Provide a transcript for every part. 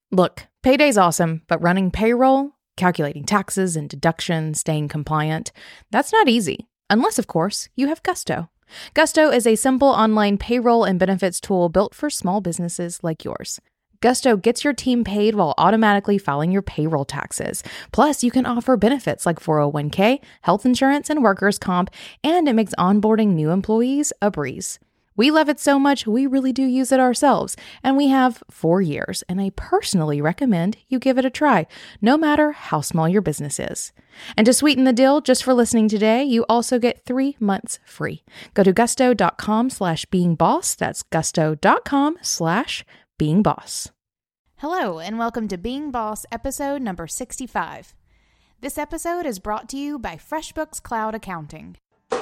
Look, payday's awesome, but running payroll, calculating taxes and deductions, staying compliant, that's not easy. Unless, of course, you have Gusto. Gusto is a simple online payroll and benefits tool built for small businesses like yours. Gusto gets your team paid while automatically filing your payroll taxes. Plus, you can offer benefits like 401k, health insurance, and workers' comp, and it makes onboarding new employees a breeze. We love it so much, we really do use it ourselves, and we have 4 years, and I personally recommend you give it a try, no matter how small your business is. And to sweeten the deal, just for listening today, you also get 3 months free. Go to gusto.com/beingboss, that's gusto.com/beingboss. Hello, and welcome to Being Boss, episode number 65. This episode is brought to you by FreshBooks Cloud Accounting.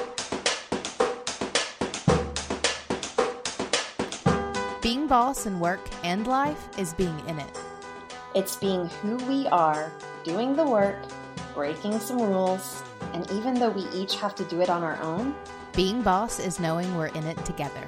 Being boss in work and life is being in it. It's being who we are, doing the work, breaking some rules, and even though we each have to do it on our own, being boss is knowing we're in it together.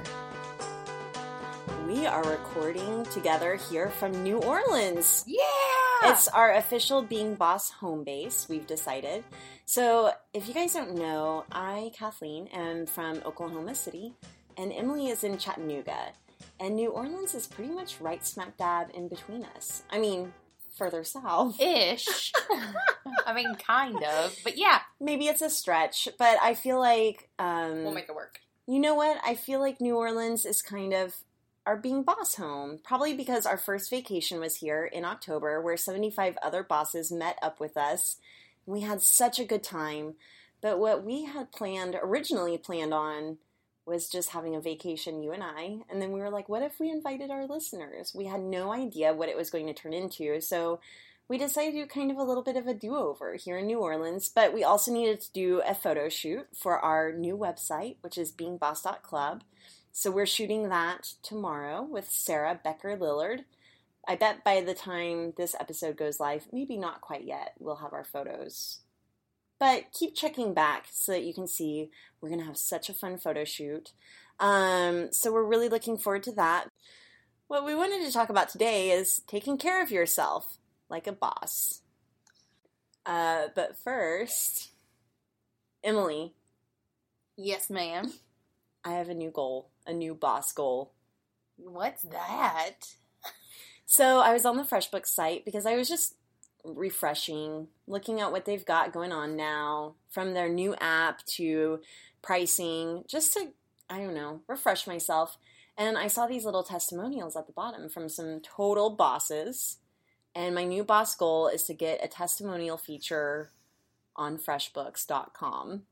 We are recording together here from New Orleans. Yeah! It's our official Being Boss home base, we've decided. So if you guys don't know, I, Kathleen, am from Oklahoma City, and Emily is in Chattanooga. And New Orleans is pretty much right smack dab in between us. I mean, further south. Ish. I mean, kind of. But yeah. Maybe it's a stretch, but I feel like... we'll make it work. You know what? I feel like New Orleans is kind of our Being Boss home. Probably because our first vacation was here in October, where 75 other bosses met up with us. We had such a good time. But what we had originally planned on, was just having a vacation, you and I, and then we were like, what if we invited our listeners? We had no idea what it was going to turn into, so we decided to do kind of a little bit of a do-over here in New Orleans, but we also needed to do a photo shoot for our new website, which is beingboss.club, so we're shooting that tomorrow with Sarah Becker-Lillard. I bet by the time this episode goes live, maybe not quite yet, we'll have our photos. But keep checking back so that you can see we're going to have such a fun photo shoot. So we're really looking forward to that. What we wanted to talk about today is taking care of yourself like a boss. But first, Emily. Yes, ma'am. I have a new goal, a new boss goal. What's that? So I was on the FreshBooks site because I was just refreshing, looking at what they've got going on now, from their new app to pricing, just to, refresh myself. And I saw these little testimonials at the bottom from some total bosses. And my new boss goal is to get a testimonial feature on FreshBooks.com.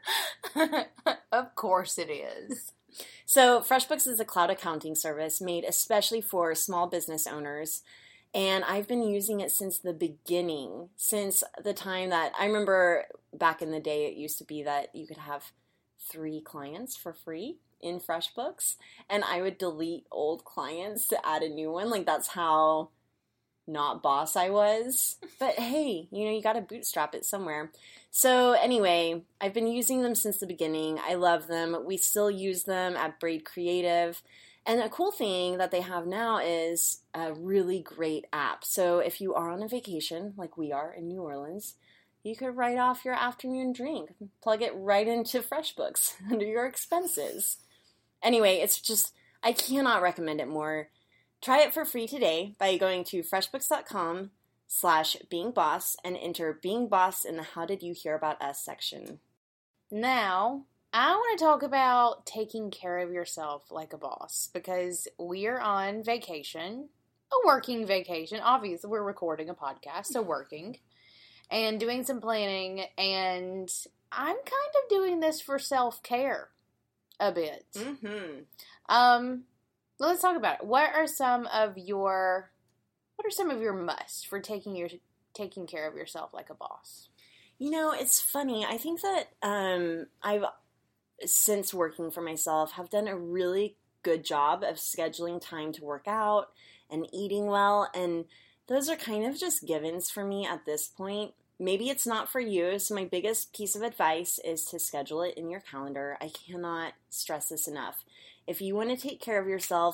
Of course it is. So FreshBooks is a cloud accounting service made especially for small business owners. And I've been using it since the beginning, since the time that I remember back in the day, it used to be that you could have 3 clients for free in FreshBooks, and I would delete old clients to add a new one. Like, that's how not boss I was. But hey, you got to bootstrap it somewhere. So anyway, I've been using them since the beginning. I love them. We still use them at Braid Creative. And a cool thing that they have now is a really great app. So if you are on a vacation, like we are in New Orleans, you could write off your afternoon drink, plug it right into FreshBooks under your expenses. Anyway, it's just, I cannot recommend it more. Try it for free today by going to freshbooks.com/beingboss and enter Being Boss in the How Did You Hear About Us section. Now, I want to talk about taking care of yourself like a boss, because we are on vacation, a working vacation. Obviously, we're recording a podcast, so working, and doing some planning, and I'm kind of doing this for self-care a bit. Mm-hmm. Let's talk about it. What are some of your musts for taking care of yourself like a boss? It's funny. I think that I've, since working for myself, have done a really good job of scheduling time to work out and eating well, and those are kind of just givens for me at this point. Maybe it's not for you, so my biggest piece of advice is to schedule it in your calendar. I cannot stress this enough. If you want to take care of yourself,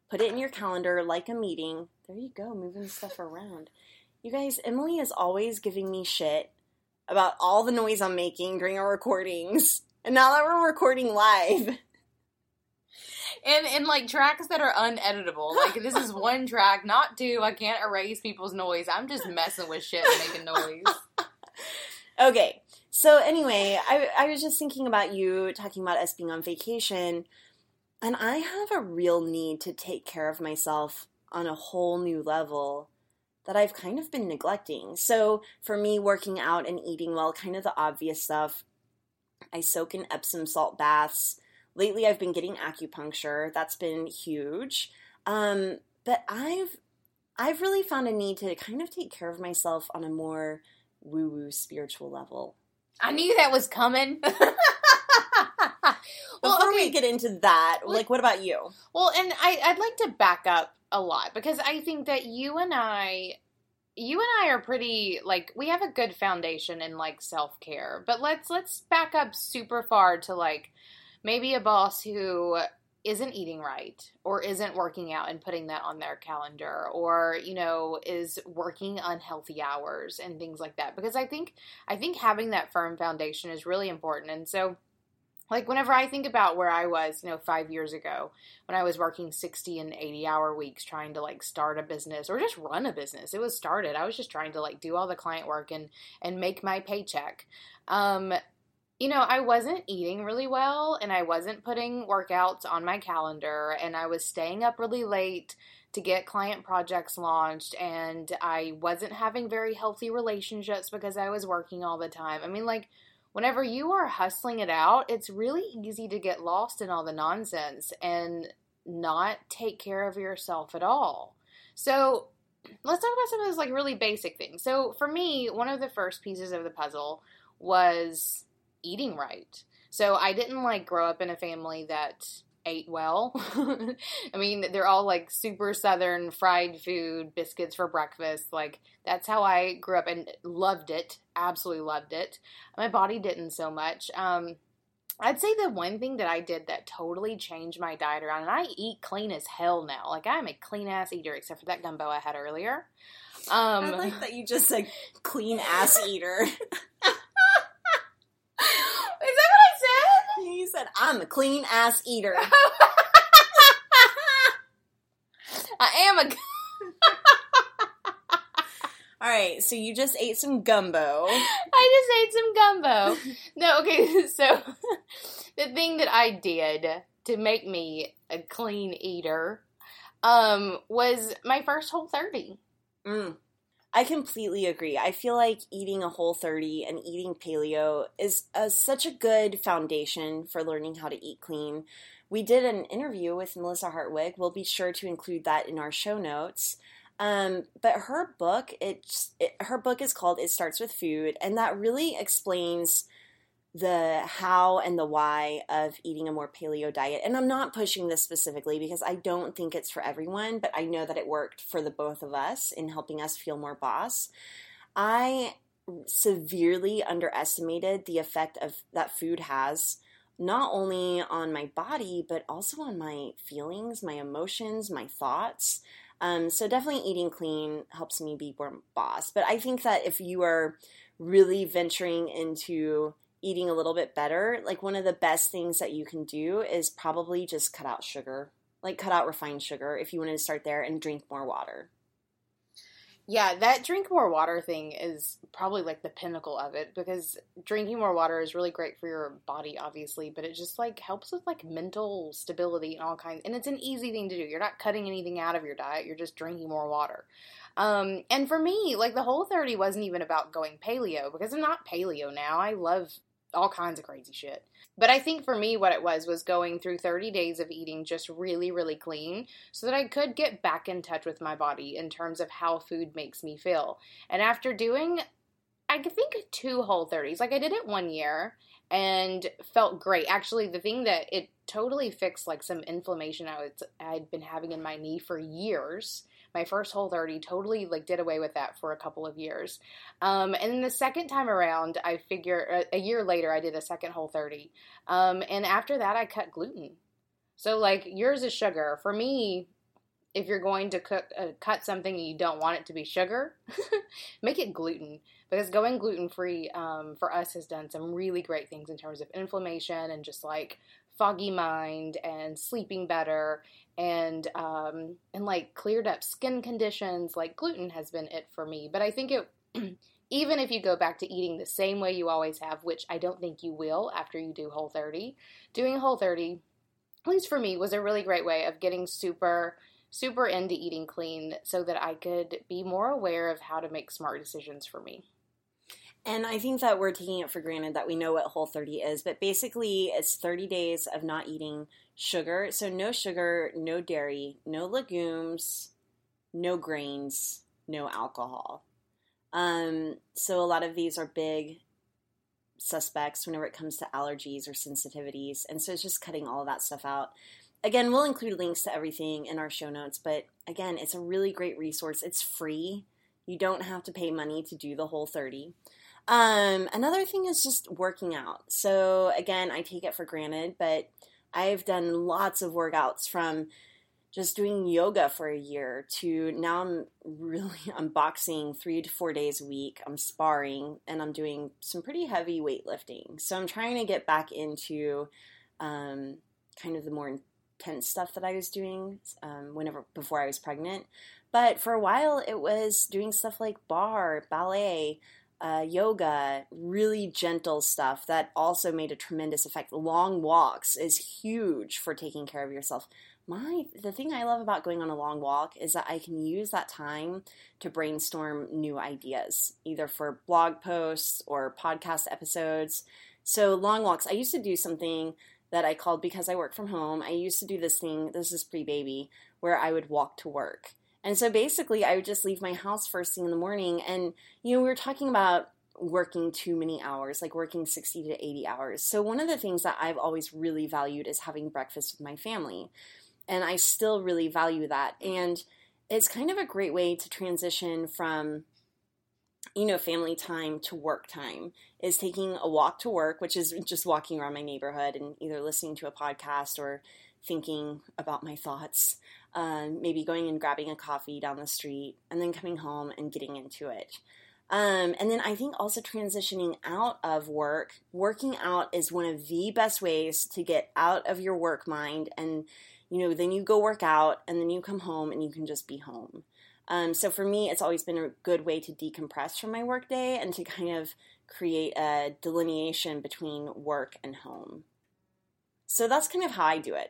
Put it in your calendar like a meeting. There you go, moving stuff around. You guys, Emily is always giving me shit about all the noise I'm making during our recordings. And now that we're recording live. And like tracks that are uneditable. Like this is one track, not two. I can't erase people's noise. I'm just messing with shit and making noise. Okay. So anyway, I was just thinking about you talking about us being on vacation. And I have a real need to take care of myself on a whole new level that I've kind of been neglecting. So for me, working out and eating well, kind of the obvious stuff. I soak in Epsom salt baths. Lately, I've been getting acupuncture. That's been huge. But I've really found a need to kind of take care of myself on a more woo-woo spiritual level. I knew that was coming. Before we get into that, like, what about you? Well, and I'd like to back up a lot because I think that you and I are pretty, like, we have a good foundation in, like, self-care. But let's back up super far to, like, maybe a boss who isn't eating right or isn't working out and putting that on their calendar or, you know, is working unhealthy hours and things like that. Because I think having that firm foundation is really important. And so, like, whenever I think about where I was, 5 years ago, when I was working 60 and 80-hour weeks trying to, like, start a business or just run a business. It was started. I was just trying to, like, do all the client work and make my paycheck. I wasn't eating really well, and I wasn't putting workouts on my calendar, and I was staying up really late to get client projects launched, and I wasn't having very healthy relationships because I was working all the time. I mean, like, whenever you are hustling it out, it's really easy to get lost in all the nonsense and not take care of yourself at all. So let's talk about some of those, like, really basic things. So for me, one of the first pieces of the puzzle was eating right. So I didn't, like, grow up in a family that ate well. I mean, they're all, like, super Southern fried food, biscuits for breakfast. Like, that's how I grew up and loved it. Absolutely loved it. My body didn't so much. I'd say the one thing that I did that totally changed my diet around, and I eat clean as hell now. Like, I'm a clean-ass eater, except for that gumbo I had earlier. I like that you just said clean-ass eater. Is that what I said? You said, I'm a clean-ass eater. I am a... All right, so you just ate some gumbo. I just ate some gumbo. No, okay, so the thing that I did to make me a clean eater was my first Whole30. I completely agree. I feel like eating a Whole30 and eating paleo is such a good foundation for learning how to eat clean. We did an interview with Melissa Hartwig. We'll be sure to include that in our show notes. But her book, her book is called It Starts With Food, and that really explains the how and the why of eating a more paleo diet. And I'm not pushing this specifically because I don't think it's for everyone, but I know that it worked for the both of us in helping us feel more boss. I severely underestimated the effect of that food has not only on my body, but also on my feelings, my emotions, my thoughts. So definitely eating clean helps me be more boss. But I think that if you are really venturing into eating a little bit better, like, one of the best things that you can do is probably just cut out sugar, like cut out refined sugar if you wanted to start there, and drink more water. Yeah, that drink more water thing is probably, like, the pinnacle of it, because drinking more water is really great for your body, obviously, but it just, like, helps with, like, mental stability and all kinds, and it's an easy thing to do. You're not cutting anything out of your diet, you're just drinking more water. And for me, like, the Whole30 wasn't even about going paleo, because I'm not paleo now. I love all kinds of crazy shit. But I think for me what it was going through 30 days of eating just really, really clean so that I could get back in touch with my body in terms of how food makes me feel. And after doing, I think 2 Whole30s, like, I did it 1 year and felt great. Actually, the thing that it totally fixed, like, some inflammation I'd been having in my knee for years. My first Whole30 totally, like, did away with that for a couple of years. And then the second time around, I figure a year later, I did a second Whole30. And after that, I cut gluten. So, like, yours is sugar. For me, if you're going to cut something and you don't want it to be sugar, make it gluten. Because going gluten-free for us has done some really great things in terms of inflammation and just like foggy mind and sleeping better and like cleared up skin conditions. Like gluten has been it for me. But I think even if you go back to eating the same way you always have, which I don't think you will after you do Whole30, doing Whole30, at least for me, was a really great way of getting super into eating clean so that I could be more aware of how to make smart decisions for me. And I think that we're taking it for granted that we know what Whole30 is, but basically it's 30 days of not eating sugar. So no sugar, no dairy, no legumes, no grains, no alcohol. So a lot of these are big suspects whenever it comes to allergies or sensitivities. And so it's just cutting all of that stuff out. Again, we'll include links to everything in our show notes, but again, it's a really great resource. It's free. You don't have to pay money to do the Whole30. Another thing is just working out. So again, I take it for granted, but I've done lots of workouts from just doing yoga for a year to now I'm boxing 3 to 4 days a week. I'm sparring and I'm doing some pretty heavy weightlifting. So I'm trying to get back into kind of the more intense stuff that I was doing before I was pregnant. But for a while it was doing stuff like barre, ballet, yoga, really gentle stuff that also made a tremendous effect. Long walks is huge for taking care of yourself. The thing I love about going on a long walk is that I can use that time to brainstorm new ideas, either for blog posts or podcast episodes. So long walks, I used to do something that I called, because I work from home, I used to do this thing, this is pre-baby, where I would walk to work. And so basically I would just leave my house first thing in the morning. And, we were talking about working too many hours, like working 60 to 80 hours. So one of the things that I've always really valued is having breakfast with my family. And I still really value that. And it's kind of a great way to transition from, family time to work time, is taking a walk to work, which is just walking around my neighborhood and either listening to a podcast or thinking about my thoughts, maybe going and grabbing a coffee down the street and then coming home and getting into it. And then I think also transitioning out of work, working out is one of the best ways to get out of your work mind. And, then you go work out and then you come home and you can just be home. So for me, it's always been a good way to decompress from my work day and to kind of create a delineation between work and home. So that's kind of how I do it.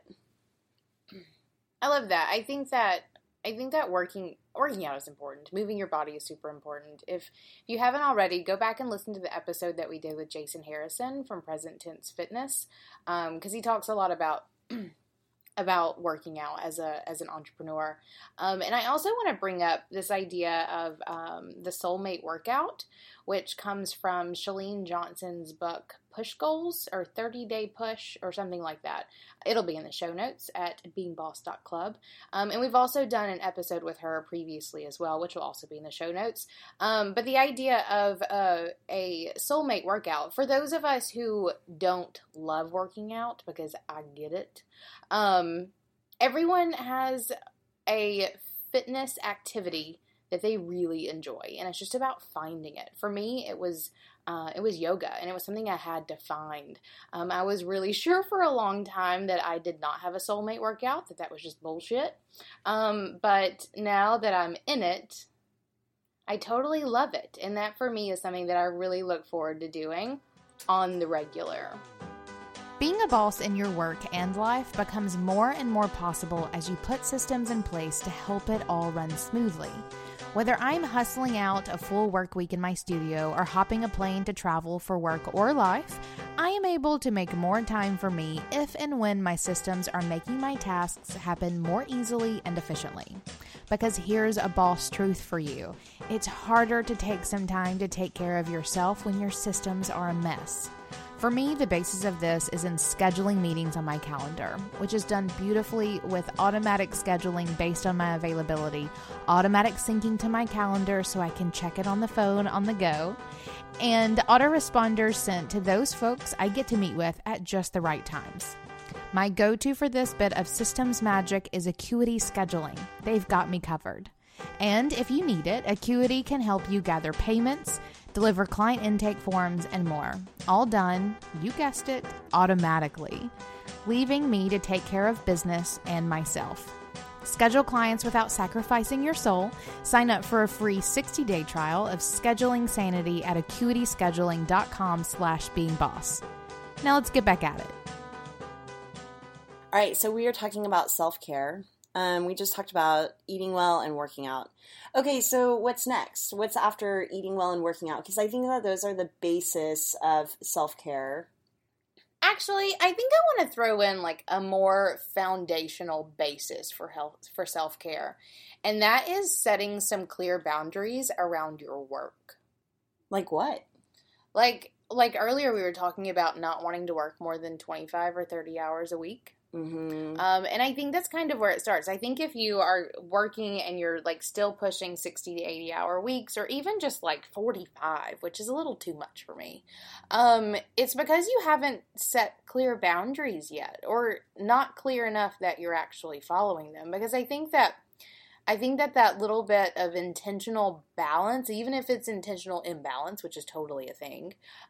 I love that. I think that working out is important. Moving your body is super important. If you haven't already, go back and listen to the episode that we did with Jason Harrison from Present Tense Fitness, because he talks a lot about working out as an entrepreneur. And I also want to bring up this idea of the soulmate workout, which comes from Chalene Johnson's book, Push Goals, or 30-Day Push, or something like that. It'll be in the show notes at beingboss.club. And we've also done an episode with her previously as well, which will also be in the show notes. But the idea of a soulmate workout, for those of us who don't love working out, because I get it, everyone has a fitness activity that they really enjoy, and it's just about finding it. For me, it was yoga, and it was something I had to find. I was really sure for a long time that I did not have a soulmate workout, that was just bullshit. But now that I'm in it, I totally love it, and that for me is something that I really look forward to doing on the regular. Being a boss in your work and life becomes more and more possible as you put systems in place to help it all run smoothly. Whether I'm hustling out a full work week in my studio or hopping a plane to travel for work or life, I am able to make more time for me if and when my systems are making my tasks happen more easily and efficiently. Because here's a boss truth for you. It's harder to take some time to take care of yourself when your systems are a mess. For me, the basis of this is in scheduling meetings on my calendar, which is done beautifully with automatic scheduling based on my availability, automatic syncing to my calendar so I can check it on the phone on the go, and autoresponders sent to those folks I get to meet with at just the right times. My go-to for this bit of systems magic is Acuity Scheduling. They've got me covered. And if you need it, Acuity can help you gather payments, deliver client intake forms, and more. All done, you guessed it, automatically, leaving me to take care of business and myself. Schedule clients without sacrificing your soul. Sign up for a free 60-day trial of Scheduling Sanity at acuityscheduling.com/beingboss. Now let's get back at it. All right, so we are talking about self-care. We just talked about eating well and working out. Okay, so what's next? What's after eating well and working out? Because I think that those are the basis of self-care. Actually, I think I want to throw in like a more foundational basis for self-care. And that is setting some clear boundaries around your work. Like what? Like earlier we were talking about not wanting to work more than 25 or 30 hours a week. Mm-hmm. And I think that's kind of where it starts. I think if you are working and you're like still pushing 60 to 80 hour weeks, or even just like 45, which is a little too much for me, it's because you haven't set clear boundaries yet, or not clear enough that you're actually following them. Because I think that little bit of intentional balance, even if it's intentional imbalance, which is totally a thing,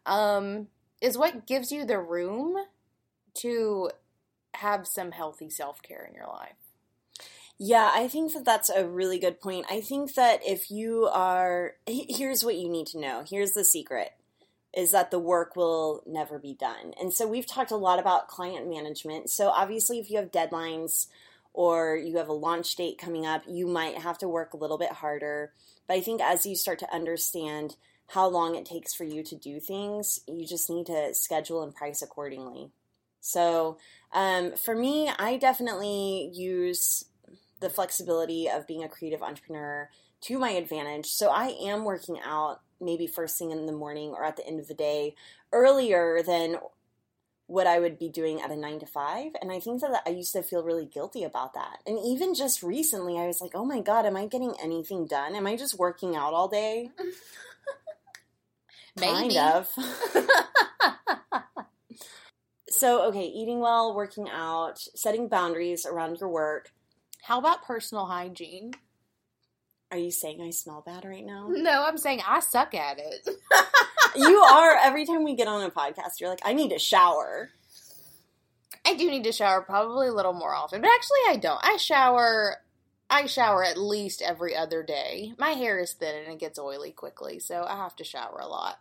is what gives you the room to have some healthy self-care in your life. Yeah, I think that that's a really good point. I think that if you are, here's what you need to know. Here's the secret, is that the work will never be done. And so we've talked a lot about client management. So obviously if you have deadlines or you have a launch date coming up, you might have to work a little bit harder. But I think as you start to understand how long it takes for you to do things, you just need to schedule and price accordingly. So for me, I definitely use the flexibility of being a creative entrepreneur to my advantage. So I am working out maybe first thing in the morning or at the end of the day earlier than what I would be doing at a 9 to 5. And I think that I used to feel really guilty about that. And even just recently, I was like, oh my God, am I getting anything done? Am I just working out all day? Maybe. Kind of. So, okay, eating well, working out, setting boundaries around your work. How about personal hygiene? Are you saying I smell bad right now? No, I'm saying I suck at it. You are. Every time we get on a podcast, you're like, I need a shower. I do need to shower probably a little more often, but actually I don't. I shower at least every other day. My hair is thin and it gets oily quickly, so I have to shower a lot.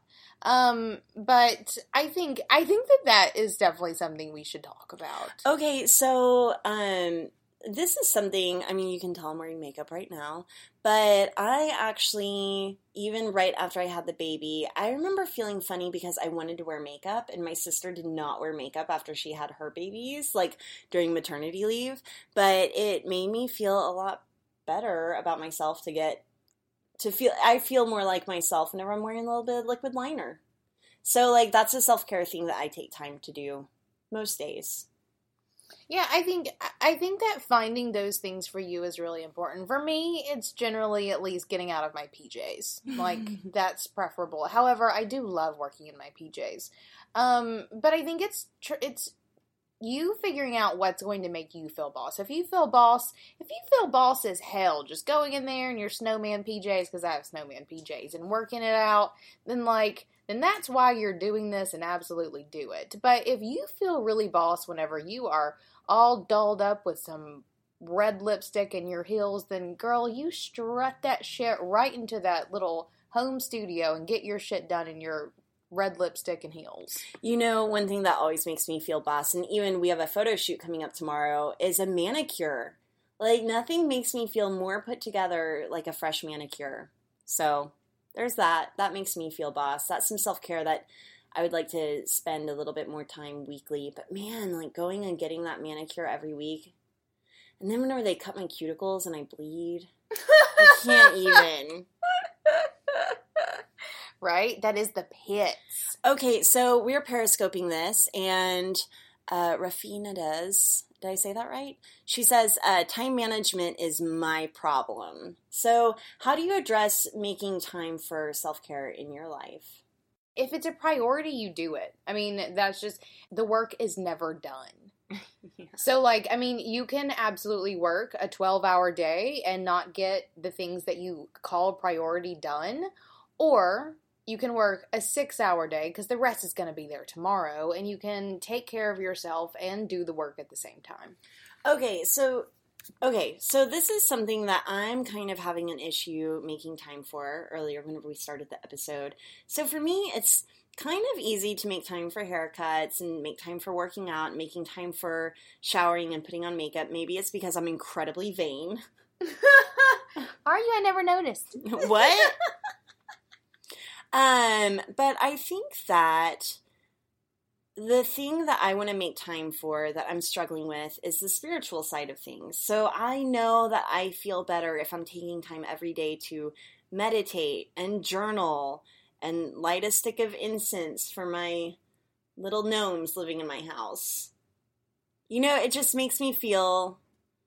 But I think that is definitely something we should talk about. Okay, so this is something, I mean, you can tell I'm wearing makeup right now, but I actually, even right after I had the baby, I remember feeling funny because I wanted to wear makeup, and my sister did not wear makeup after she had her babies, like during maternity leave, but it made me feel a lot better about myself I feel more like myself whenever I'm wearing a little bit of liquid liner. So, like, that's a self-care thing that I take time to do most days. Yeah, I think that finding those things for you is really important. For me, it's generally at least getting out of my PJs. Like, that's preferable. However, I do love working in my PJs. But I think it's you figuring out what's going to make you feel boss. If you feel boss as hell, just going in there in your snowman PJs, because I have snowman PJs, and working it out, then that's why you're doing this, and absolutely do it. But if you feel really boss whenever you are all dolled up with some red lipstick in your heels, then girl, you strut that shit right into that little home studio and get your shit done in your red lipstick and heels. You know, one thing that always makes me feel boss, and even we have a photo shoot coming up tomorrow, is a manicure. Like, nothing makes me feel more put together like a fresh manicure. So there's that. That makes me feel boss. That's some self-care that I would like to spend a little bit more time weekly. But man, like going and getting that manicure every week. And then whenever they cut my cuticles and I bleed, I can't even. Right? That is the pits. Okay, so we're periscoping this, and Rafina does. Did I say that right? She says, time management is my problem. So how do you address making time for self-care in your life? If it's a priority, you do it. I mean, that's just, the work is never done. Yeah. So, like, I mean, you can absolutely work a 12-hour day and not get the things that you call priority done, or you can work a 6-hour day because the rest is going to be there tomorrow, and you can take care of yourself and do the work at the same time. Okay, so this is something that I'm kind of having an issue making time for earlier whenever we started the episode. So for me, it's kind of easy to make time for haircuts and make time for working out and making time for showering and putting on makeup. Maybe it's because I'm incredibly vain. Are you? I never noticed. What? But I think that the thing that I want to make time for that I'm struggling with is the spiritual side of things. So I know that I feel better if I'm taking time every day to meditate and journal and light a stick of incense for my little gnomes living in my house. You know, it just makes me feel,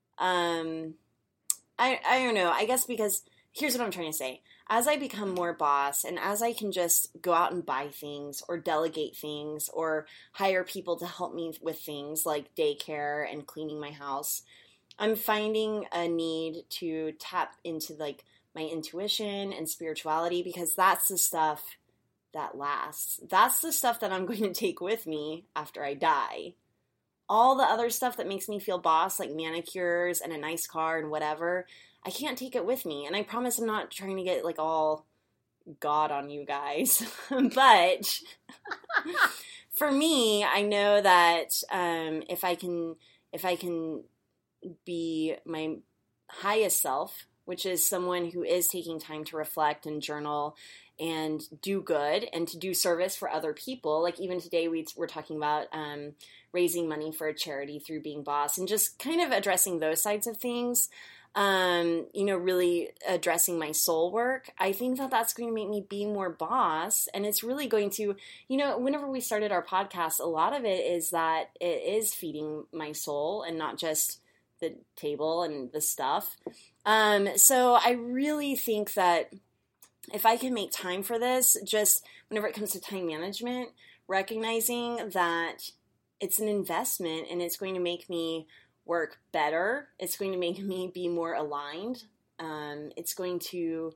I don't know, I guess because, here's what I'm trying to say. As I become more boss and as I can just go out and buy things or delegate things or hire people to help me with things like daycare and cleaning my house, I'm finding a need to tap into like my intuition and spirituality because that's the stuff that lasts. That's the stuff that I'm going to take with me after I die. All the other stuff that makes me feel boss, like manicures and a nice car and whatever, I can't take it with me. And I promise I'm not trying to get like all God on you guys. But for me, I know that if I can be my highest self, which is someone who is taking time to reflect and journal and do good and to do service for other people. Like even today we're talking about raising money for a charity through Being Boss and just kind of addressing those sides of things. Really addressing my soul work. I think that that's going to make me be more boss. And it's really going to, whenever we started our podcast, a lot of it is that it is feeding my soul and not just the table and the stuff. So I really think that if I can make time for this, just whenever it comes to time management, recognizing that it's an investment and it's going to make me work better. It's going to make me be more aligned. It's going to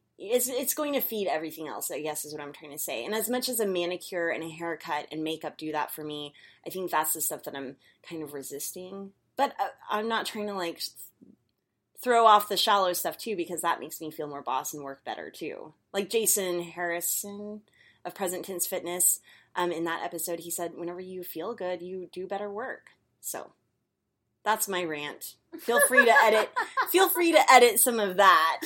feed everything else, I guess is what I'm trying to say. And as much as a manicure and a haircut and makeup do that for me, I think that's the stuff that I'm kind of resisting. But I'm not trying to like throw off the shallow stuff too, because that makes me feel more boss and work better too. Like Jason Harrison of Present Tense Fitness, in that episode, he said, whenever you feel good, you do better work. So that's my rant. Feel free to edit some of that.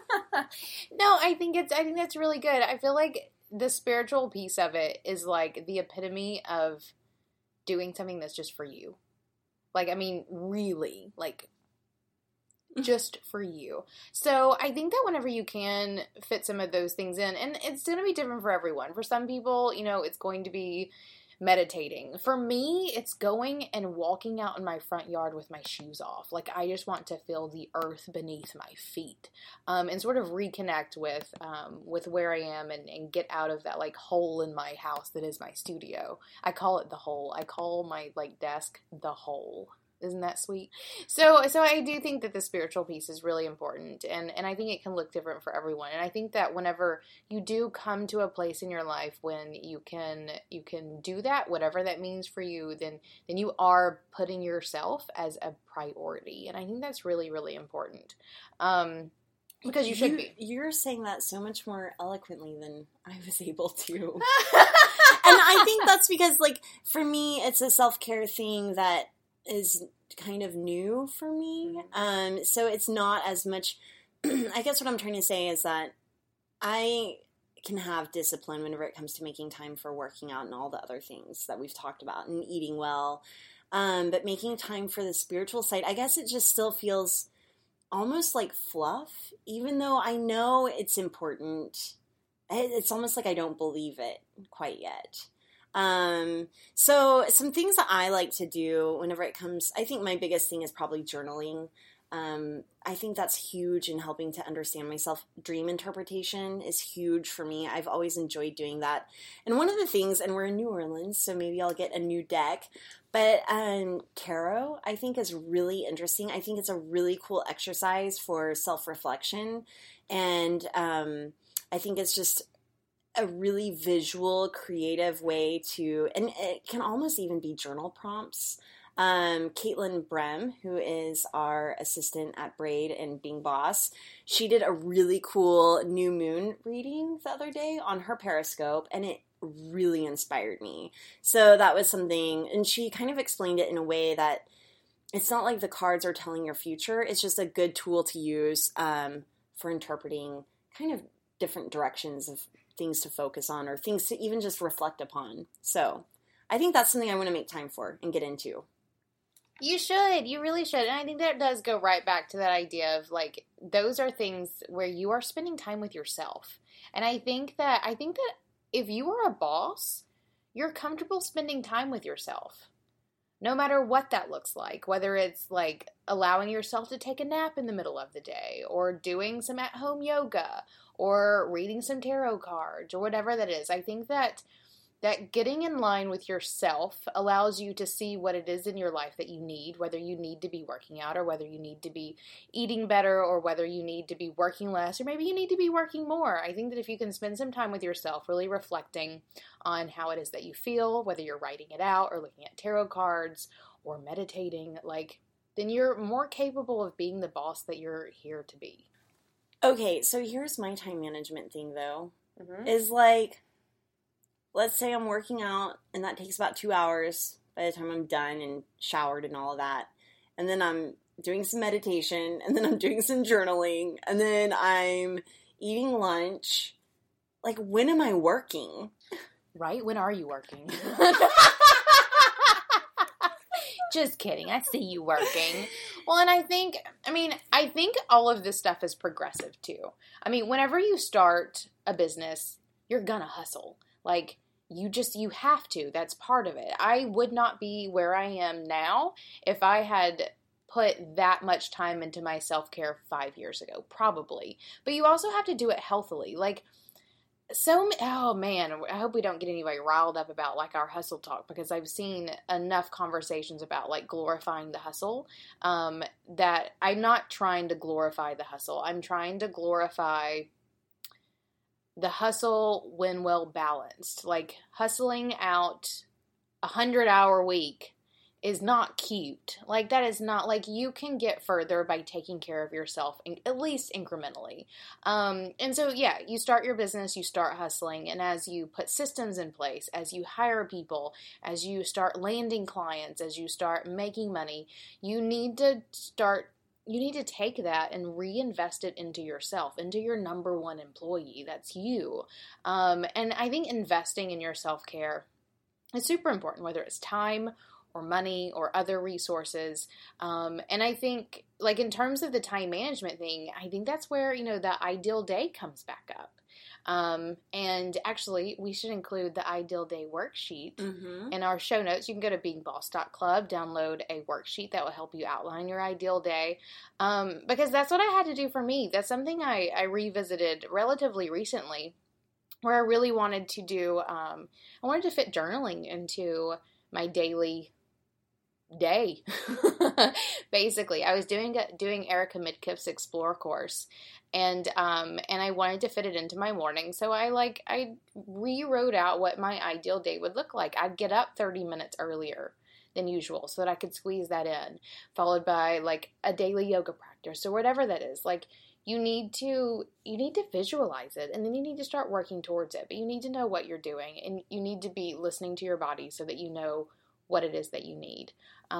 No, I think that's really good. I feel like the spiritual piece of it is like the epitome of doing something that's just for you. Like, I mean, really, like just for you. So I think that whenever you can fit some of those things in, and it's going to be different for everyone. For some people, it's going to be meditating. For me, it's going and walking out in my front yard with my shoes off. Like, I just want to feel the earth beneath my feet, and sort of reconnect with where I am and get out of that like hole in my house that is my studio. I call it the hole. I call my like desk the hole. Isn't that sweet? So I do think that the spiritual piece is really important, and I think it can look different for everyone. And I think that whenever you do come to a place in your life when you can do that, whatever that means for you, then you are putting yourself as a priority. And I think that's really, really important. Because you should be. You're saying that so much more eloquently than I was able to. And I think that's because, like, for me, it's a self-care thing that is kind of new for me. So it's not as much, I guess what I'm trying to say is that I can have discipline whenever it comes to making time for working out and all the other things that we've talked about and eating well. But making time for the spiritual side, I guess it just still feels almost like fluff, even though I know it's important. It's almost like I don't believe it quite yet. So some things that I like to do whenever it comes, I think my biggest thing is probably journaling. I think that's huge in helping to understand myself. Dream interpretation is huge for me. I've always enjoyed doing that. And one of the things, and we're in New Orleans, so maybe I'll get a new deck, but tarot I think is really interesting. I think it's a really cool exercise for self-reflection, and I think it's just a really visual, creative way to, and it can almost even be journal prompts. Caitlin Brem, who is our assistant at Braid and Being Boss, she did a really cool new moon reading the other day on her Periscope, and it really inspired me. So that was something, and she kind of explained it in a way that it's not like the cards are telling your future. It's just a good tool to use for interpreting kind of different directions of things to focus on or things to even just reflect upon. So I think that's something I want to make time for and get into. You should. You really should. And I think that does go right back to that idea of, like, those are things where you are spending time with yourself. And I think that if you are a boss, you're comfortable spending time with yourself. No matter what that looks like, whether it's like allowing yourself to take a nap in the middle of the day, or doing some at-home yoga, or reading some tarot cards, or whatever that is. I think that getting in line with yourself allows you to see what it is in your life that you need, whether you need to be working out, or whether you need to be eating better, or whether you need to be working less, or maybe you need to be working more. I think that if you can spend some time with yourself, really reflecting on how it is that you feel, whether you're writing it out, or looking at tarot cards, or meditating, like, then you're more capable of being the boss that you're here to be. Okay, so here's my time management thing, though, is like, let's say I'm working out, and that takes about 2 hours by the time I'm done and showered and all of that. And then I'm doing some meditation, and then I'm doing some journaling, and then I'm eating lunch. Like, when am I working? Right? When are you working? Just kidding. I see you working. Well, and I think all of this stuff is progressive, too. I mean, whenever you start a business, you're gonna hustle. Like, you have to. That's part of it. I would not be where I am now if I had put that much time into my self-care 5 years ago, probably. But you also have to do it healthily. Like, oh man, I hope we don't get anybody riled up about, like, our hustle talk, because I've seen enough conversations about, like, glorifying the hustle, that I'm not trying to glorify the hustle. I'm trying to glorify the hustle when well balanced. Like, hustling out 100-hour week is not cute. Like, that is not, like, you can get further by taking care of yourself, at least incrementally. And so, yeah, you start your business, you start hustling, and as you put systems in place, as you hire people, as you start landing clients, as you start making money, you need to take that and reinvest it into yourself, into your number one employee. That's you. And I think investing in your self-care is super important, whether it's time or money or other resources. And I think, like, in terms of the time management thing, I think that's where, the ideal day comes back up. And actually, we should include the ideal day worksheet in our show notes. You can go to beingboss.club, download a worksheet that will help you outline your ideal day. Because that's what I had to do for me. That's something I revisited relatively recently, where I really wanted to do, I wanted to fit journaling into my daily day. Basically, I was doing Erica Midkiff's Explore course, and I wanted to fit it into my morning. So I rewrote out what my ideal day would look like. I'd get up 30 minutes earlier than usual so that I could squeeze that in, followed by, like, a daily yoga practice or whatever that is. Like, you need to visualize it, and then you need to start working towards it. But you need to know what you're doing, and you need to be listening to your body so that you know what it is that you need.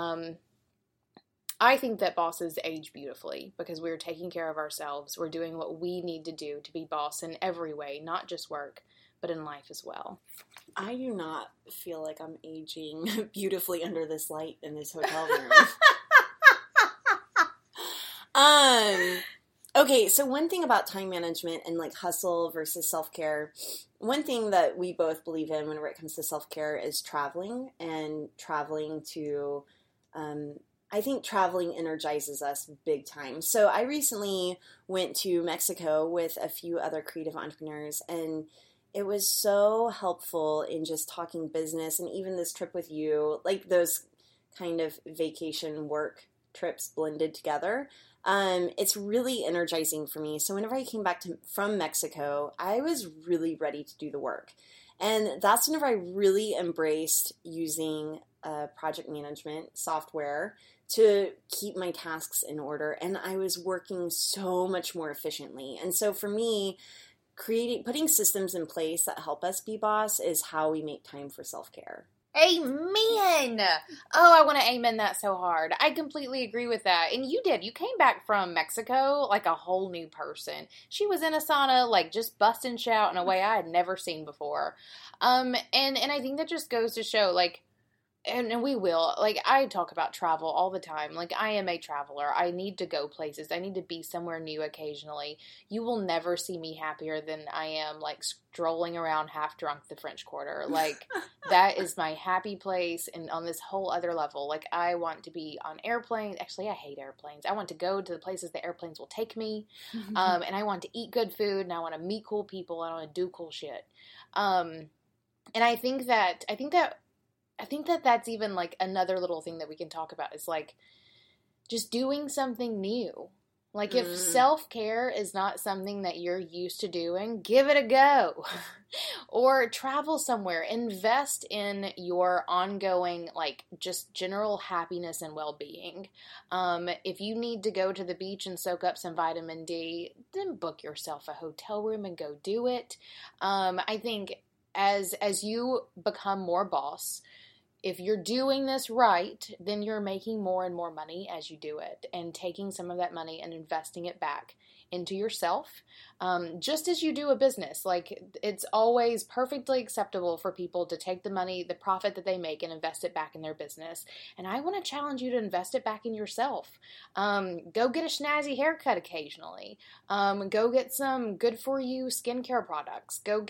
I think that bosses age beautifully because we're taking care of ourselves. We're doing what we need to do to be boss in every way, not just work, but in life as well. I do not feel like I'm aging beautifully under this light in this hotel room. Okay, so one thing about time management and, like, hustle versus self-care, one thing that we both believe in whenever it comes to self-care is traveling, and traveling to I think traveling energizes us big time. So I recently went to Mexico with a few other creative entrepreneurs, and it was so helpful in just talking business, and even this trip with you, like those kind of vacation work trips blended together. It's really energizing for me. So whenever I came back from Mexico, I was really ready to do the work. And that's whenever I really embraced using project management software to keep my tasks in order. And I was working so much more efficiently. And so for me, putting systems in place that help us be boss is how we make time for self-care. Amen. Oh, I want to amen that so hard. I completely agree with that. And you did. You came back from Mexico like a whole new person. She was in a sauna, like just busting shout in a way I had never seen before. And I think that just goes to show, like, and we will, like, I talk about travel all the time. Like, I am a traveler. I need to go places. I need to be somewhere new occasionally. You will never see me happier than I am, like, strolling around half drunk the French Quarter. Like, that is my happy place. And on this whole other level, like, I want to be on airplanes. Actually, I hate airplanes. I want to go to the places the airplanes will take me. And I want to eat good food, and I want to meet cool people, and I want to do cool shit. And I think that that's even, like, another little thing that we can talk about is, like, just doing something new. Like, if self-care is not something that you're used to doing, give it a go. Or travel somewhere. Invest in your ongoing, like, just general happiness and well-being. If you need to go to the beach and soak up some vitamin D, then book yourself a hotel room and go do it. I think as you become more boss, if you're doing this right, then you're making more and more money as you do it, and taking some of that money and investing it back into yourself, just as you do a business. Like, it's always perfectly acceptable for people to take the money, the profit that they make, and invest it back in their business. And I want to challenge you to invest it back in yourself. Go get a snazzy haircut occasionally. Go get some good for you skincare products. Go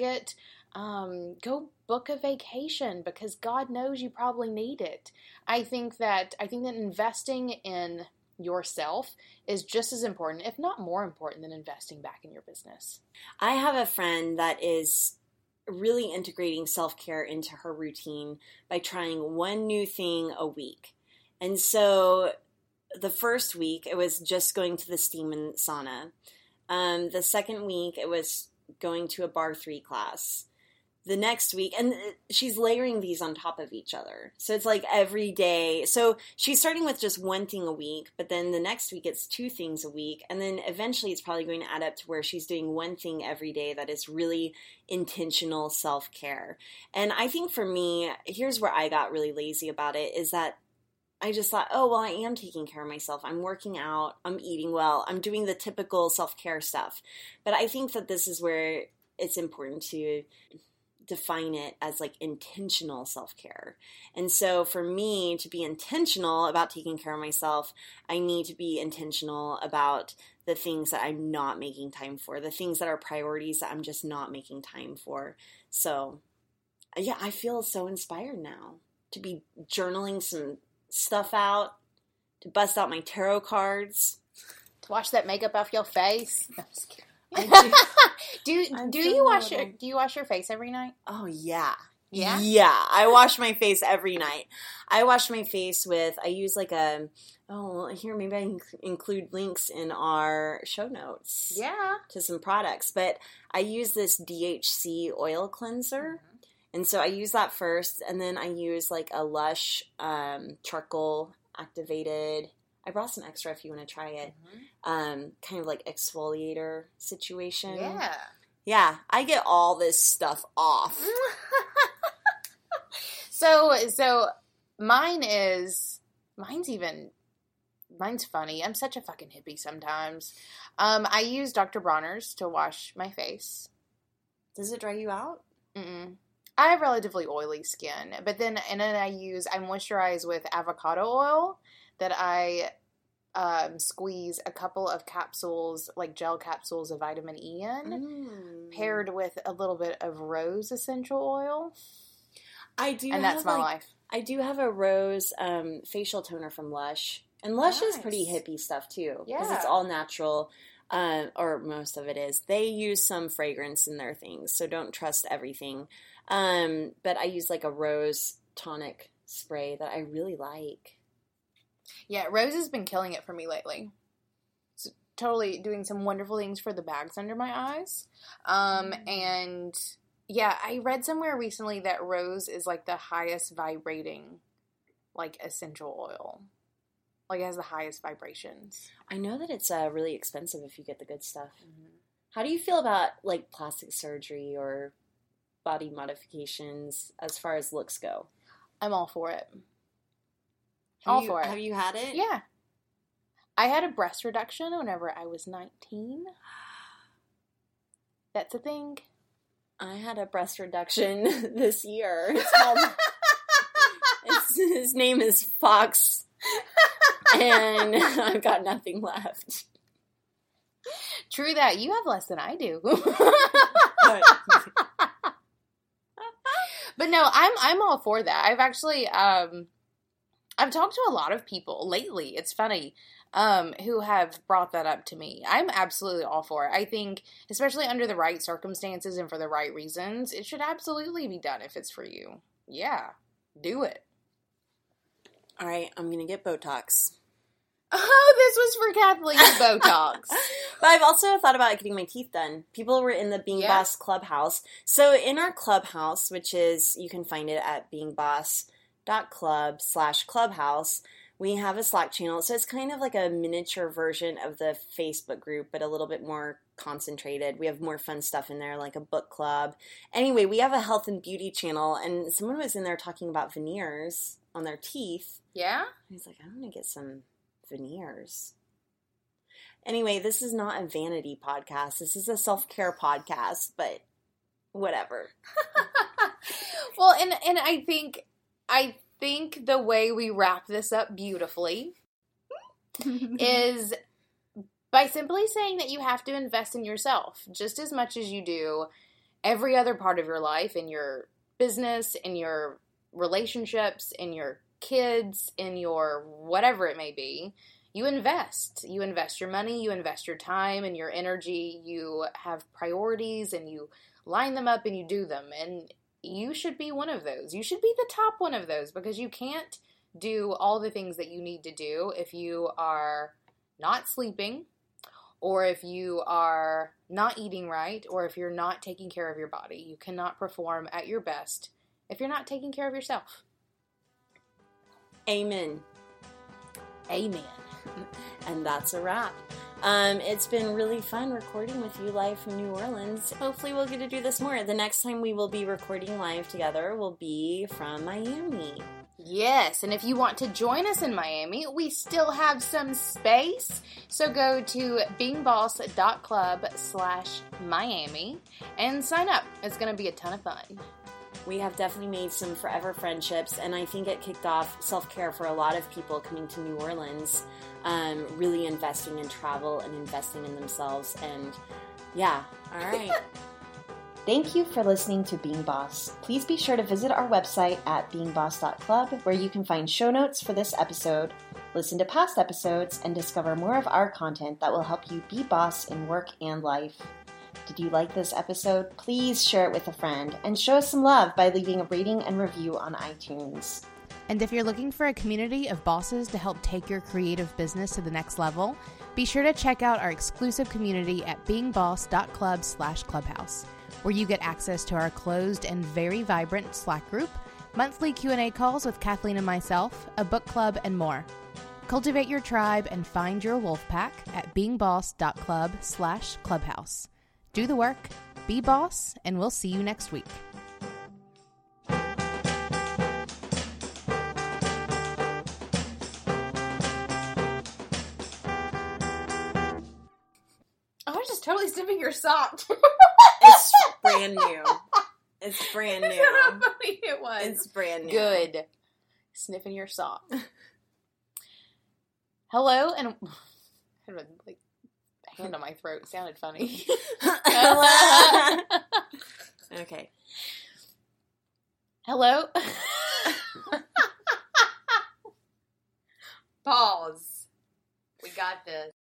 book a vacation, because God knows you probably need it. I think that investing in yourself is just as important, if not more important, than investing back in your business. I have a friend that is really integrating self-care into her routine by trying one new thing a week. And so the first week, it was just going to the steam and sauna. The second week, it was going to a Barre3 class. The next week, and she's layering these on top of each other. So it's like every day. So she's starting with just one thing a week, but then the next week it's 2 things a week. And then eventually it's probably going to add up to where she's doing one thing every day that is really intentional self-care. And I think for me, here's where I got really lazy about it, is that I just thought, oh, well, I am taking care of myself. I'm working out. I'm eating well. I'm doing the typical self-care stuff. But I think that this is where it's important to define it as, like, intentional self-care. And so for me to be intentional about taking care of myself, I need to be intentional about the things that I'm not making time for, the things that are priorities that I'm just not making time for. So yeah, I feel so inspired now to be journaling some stuff out, to bust out my tarot cards, to wash that makeup off your face. No, I'm just kidding. Do you wash your face every night? Oh, yeah. Yeah? Yeah. I wash my face every night. I wash my face I use like maybe I include links in our show notes. Yeah. To some products. But I use this DHC oil cleanser. Mm-hmm. And so I use that first. And then I use like a Lush charcoal activated. I brought some extra if you want to try it. Mm-hmm. Kind of like exfoliator situation. Yeah. Yeah, I get all this stuff off. So mine's funny. I'm such a fucking hippie sometimes. I use Dr. Bronner's to wash my face. Does it dry you out? Mm-mm. I have relatively oily skin, but then I moisturize with avocado oil that I squeeze a couple of capsules, like gel capsules of vitamin E in, paired with a little bit of rose essential oil. And that's my life. I do have a rose facial toner from Lush And Lush is Nice. pretty hippie stuff too, because Yeah. it's all natural, or most of it is. They use some fragrance in their things, so don't trust everything. But I use like a rose tonic spray that I really like. Yeah, Rose has been killing it for me lately. It's totally doing some wonderful things for the bags under my eyes. And yeah, I read somewhere recently that Rose is like the highest vibrating, like, essential oil. Like, it has the highest vibrations. I know that it's really expensive if you get the good stuff. How do you feel about like plastic surgery or body modifications as far as looks go? I'm all for it. Have you had it? Yeah. I had a breast reduction whenever I was 19. That's a thing. I had a breast reduction this year. It's called. His name is Fox, and I've got nothing left. True that. You have less than I do. But no, I'm all for that. I've actually I've talked to a lot of people lately. It's funny. Who have brought that up to me. I'm absolutely all for it. I think, especially under the right circumstances and for the right reasons, it should absolutely be done if it's for you. Yeah, do it. All right, I'm going to get Botox. Oh, this was for Kathleen's Botox. But I've also thought about getting my teeth done. People were in the Being Boss Clubhouse. So in our clubhouse, which is, you can find it at beingboss.club/clubhouse, we have a Slack channel. So it's kind of like a miniature version of the Facebook group, but a little bit more concentrated. We have more fun stuff in there, like a book club. Anyway, we have a health and beauty channel, and someone was in there talking about veneers on their teeth. Yeah? He's like, I want to get some veneers. Anyway, this is not a vanity podcast. This is a self-care podcast, but whatever. Well, and I think the way we wrap this up beautifully is by simply saying that you have to invest in yourself just as much as you do every other part of your life, in your business, in your relationships, in your kids, in your whatever it may be. You invest your money, you invest your time and your energy, you have priorities and you line them up and you do them. And you should be one of those. You should be the top one of those, because you can't do all the things that you need to do if you are not sleeping, or if you are not eating right, or if you're not taking care of your body. You cannot perform at your best if you're not taking care of yourself. Amen. Amen. And that's a wrap. It's been really fun recording with you live from New Orleans. Hopefully we'll get to do this more. The next time we will be recording live together will be from Miami. Yes, and if you want to join us in Miami, we still have some space. So go to beingboss.club/Miami and sign up. It's going to be a ton of fun. We have definitely made some forever friendships, and I think it kicked off self-care for a lot of people coming to New Orleans, really investing in travel and investing in themselves. And yeah, all right. Thank you for listening to Being Boss. Please be sure to visit our website at beingboss.club, where you can find show notes for this episode, listen to past episodes, and discover more of our content that will help you be boss in work and life. Did you like this episode? Please share it with a friend and show us some love by leaving a rating and review on iTunes. And if you're looking for a community of bosses to help take your creative business to the next level, be sure to check out our exclusive community at beingboss.club/clubhouse, where you get access to our closed and very vibrant Slack group, monthly Q&A calls with Kathleen and myself, a book club, and more. Cultivate your tribe and find your wolf pack at beingboss.club/clubhouse. Do the work, be boss, and we'll see you next week. I was just totally sniffing your sock. It's brand new. It's brand new. That's how funny it was. It's brand new. Good. Sniffing your sock. Hello, and I had a hand on my throat. It sounded funny. Okay. Hello. Pause. We got this.